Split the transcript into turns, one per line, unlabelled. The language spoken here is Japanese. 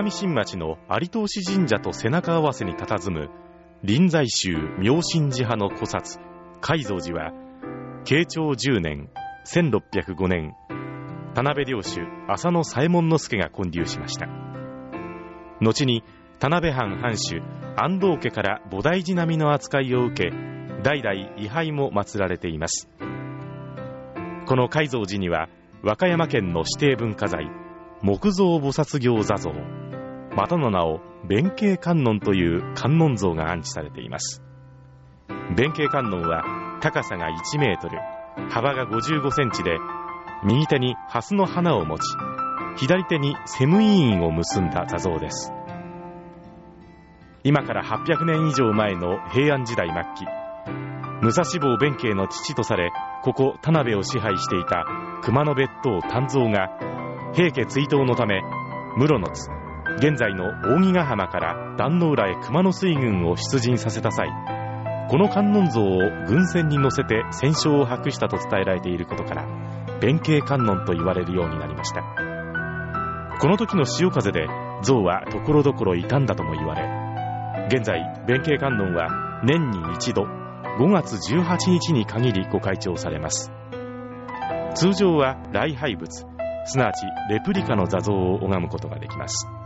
南新町の有東神社と背中合わせに佇む臨済宗妙心寺派の古刹海蔵寺は、慶長10年1605年、田辺領主浅野左衛門之助が建立しました。後に田辺藩藩主安藤家から菩提寺並みの扱いを受け、代々位牌も祀られています。この海蔵寺には、和歌山県の指定文化財木造菩薩行座像、またの名を弁慶観音という観音像が安置されています。弁慶観音は高さが1メートル、幅が55センチで、右手に蓮の花を持ち、左手にセムイーンを結んだ座像です。今から800年以上前の平安時代末期、武蔵坊弁慶の父とされ、ここ田辺を支配していた熊野別当湛増が、平家追討のため室の津、現在の扇ヶ浜から壇ノ浦へ熊野水軍を出陣させた際、この観音像を軍船に乗せて戦勝を博したと伝えられていることから、弁慶観音と言われるようになりました。この時の潮風で像はところどころ傷んだとも言われ、現在弁慶観音は年に一度5月18日に限りご開帳されます。通常は礼拝仏、すなわちレプリカの座像を拝むことができます。